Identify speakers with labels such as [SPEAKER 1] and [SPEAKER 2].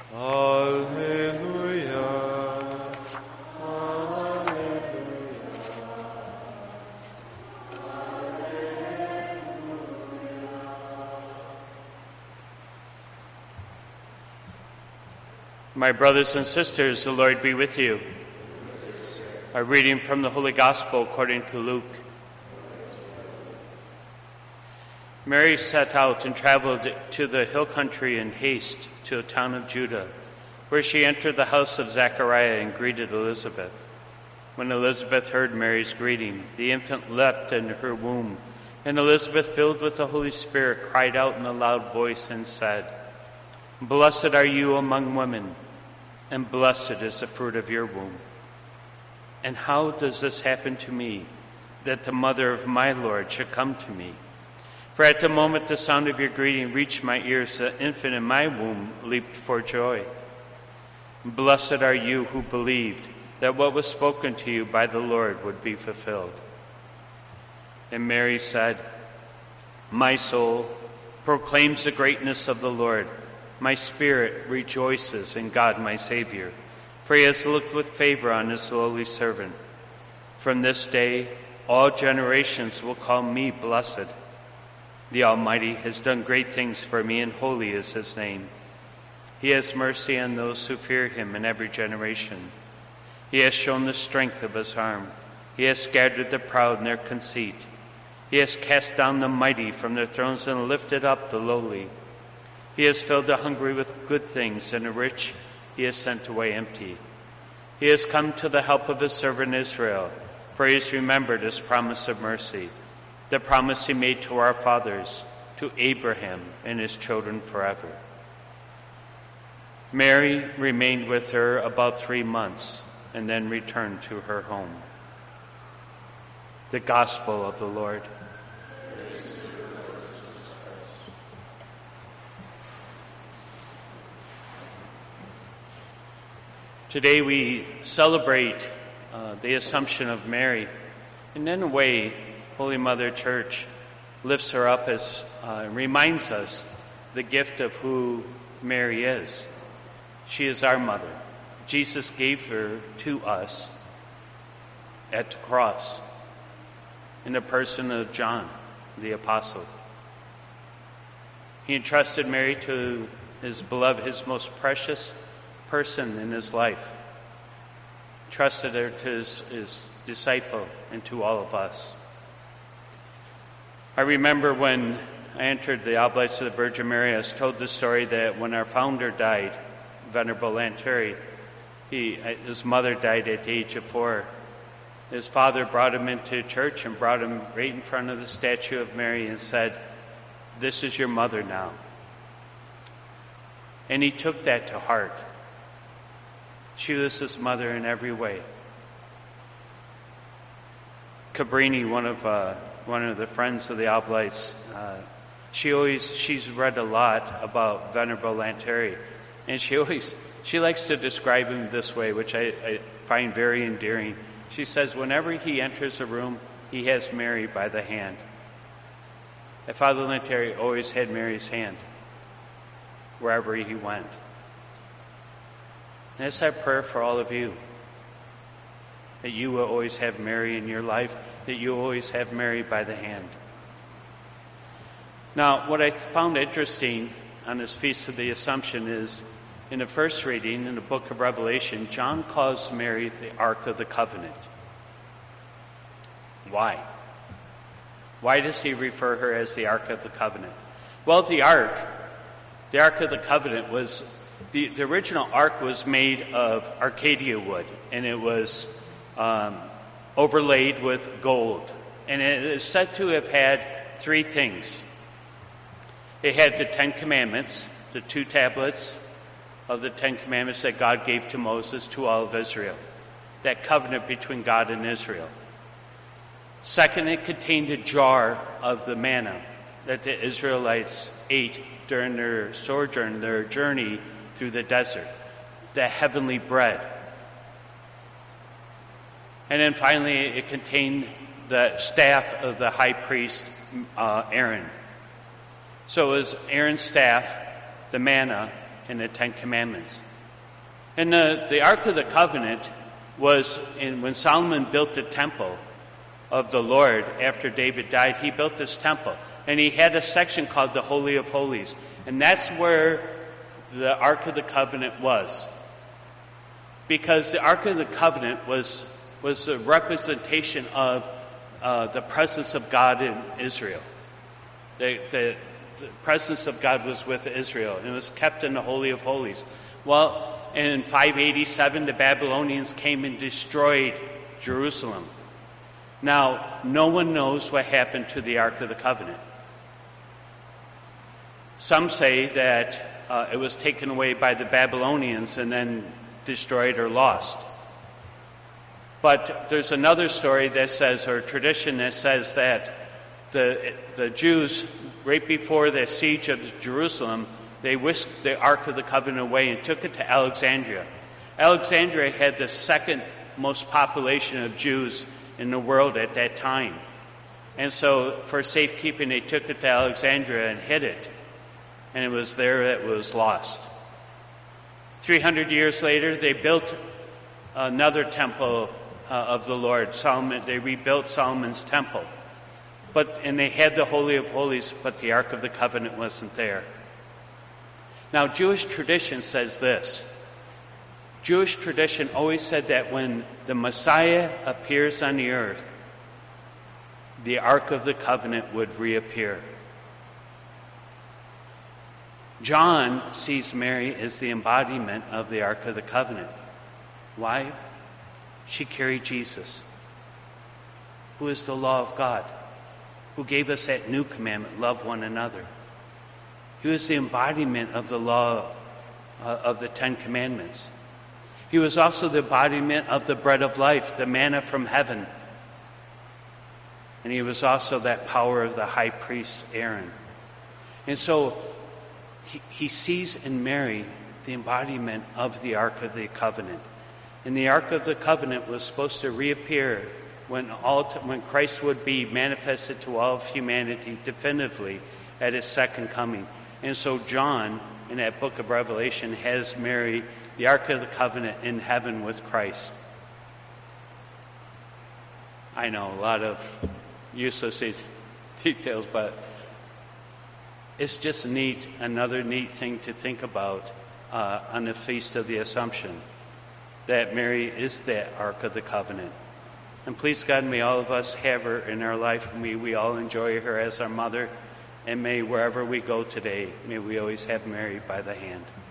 [SPEAKER 1] Alleluia. My brothers and sisters, the Lord be with you. A reading from the Holy Gospel according to Luke. Mary set out and traveled to the hill country in haste to a town of Judah, where she entered the house of Zechariah and greeted Elizabeth. When Elizabeth heard Mary's greeting, the infant leapt in her womb, and Elizabeth, filled with the Holy Spirit, cried out in a loud voice and said, "Blessed are you among women, and blessed is the fruit of your womb. And how does this happen to me, that the mother of my Lord should come to me? For at the moment the sound of your greeting reached my ears, the infant in my womb leaped for joy. Blessed are you who believed that what was spoken to you by the Lord would be fulfilled." And Mary said, "My soul proclaims the greatness of the Lord. My spirit rejoices in God my Savior, for he has looked with favor on his lowly servant. From this day all generations will call me blessed. The Almighty has done great things for me, and holy is his name. He has mercy on those who fear him in every generation. He has shown the strength of his arm. He has scattered the proud in their conceit. He has cast down the mighty from their thrones and lifted up the lowly. He has filled the hungry with good things, and the rich he has sent away empty. He has come to the help of his servant Israel, for he has remembered his promise of mercy, the promise he made to our fathers, to Abraham and his children forever." Mary remained with her about 3 months and then returned to her home. The Gospel of the Lord. Today we celebrate the Assumption of Mary, and in a way, Holy Mother Church lifts her up as reminds us the gift of who Mary is. She is our mother. Jesus gave her to us at the cross in the person of John, the apostle. He entrusted Mary to his beloved, his most precious person in his life, trusted her to his disciple and to all of us. I remember when I entered the Oblates of the Virgin Mary, I was told the story that when our founder died, Venerable Lanteri, his mother died at the age of 4. His father brought him into church and brought him right in front of the statue of Mary and said, "This is your mother now." And he took that to heart. She was his mother in every way. Cabrini, one of the friends of the Oblates, she's read a lot about Venerable Lanteri, and she likes to describe him this way, which I find very endearing. She says, whenever he enters a room, he has Mary by the hand. And Father Lanteri always had Mary's hand wherever he went. And that's our prayer for all of you, that you will always have Mary in your life, that you always have Mary by the hand. Now, what I found interesting on this Feast of the Assumption is, in the first reading in the book of Revelation, John calls Mary the Ark of the Covenant. Why? Why does he refer her as the Ark of the Covenant? Well, the Ark of the Covenant was, the original Ark was made of Arcadia wood, and it was overlaid with gold. And it is said to have had 3 things. It had the 10 Commandments, the 2 tablets of the 10 Commandments that God gave to Moses to all of Israel, that covenant between God and Israel. Second, it contained a jar of the manna that the Israelites ate during their sojourn, their journey through the desert, the heavenly bread. And then finally, it contained the staff of the high priest Aaron. So it was Aaron's staff, the manna, and the Ten Commandments. And the Ark of the Covenant was, when Solomon built the temple of the Lord after David died, he built this temple. And he had a section called the Holy of Holies. And that's where the Ark of the Covenant was. Because the Ark of the Covenant was a representation of the presence of God in Israel. The presence of God was with Israel, and it was kept in the Holy of Holies. Well, in 587, the Babylonians came and destroyed Jerusalem. Now, no one knows what happened to the Ark of the Covenant. Some say that it was taken away by the Babylonians and then destroyed or lost. But there's another story that says, or tradition that says, that the Jews, right before the siege of Jerusalem, they whisked the Ark of the Covenant away and took it to Alexandria. Alexandria had the second most population of Jews in the world at that time. And so for safekeeping, they took it to Alexandria and hid it. And it was there that it was lost. 300 years later, they built another temple of the Lord. They rebuilt Solomon's temple. And they had the Holy of Holies, but the Ark of the Covenant wasn't there. Now, Jewish tradition says this. Jewish tradition always said that when the Messiah appears on the earth, the Ark of the Covenant would reappear. John sees Mary as the embodiment of the Ark of the Covenant. Why? She carried Jesus, who is the law of God, who gave us that new commandment, love one another. He was the embodiment of the law of the Ten Commandments. He was also the embodiment of the bread of life, the manna from heaven. And he was also that power of the high priest Aaron. And so he sees in Mary the embodiment of the Ark of the Covenant. And the Ark of the Covenant was supposed to reappear when Christ would be manifested to all of humanity definitively at his second coming. And so John, in that book of Revelation, has Mary, the Ark of the Covenant, in heaven with Christ. I know, a lot of useless details, but it's just another neat thing to think about on the Feast of the Assumption, that Mary is that Ark of the Covenant. And please, God, may all of us have her in our life. May we all enjoy her as our mother. And may wherever we go today, may we always have Mary by the hand.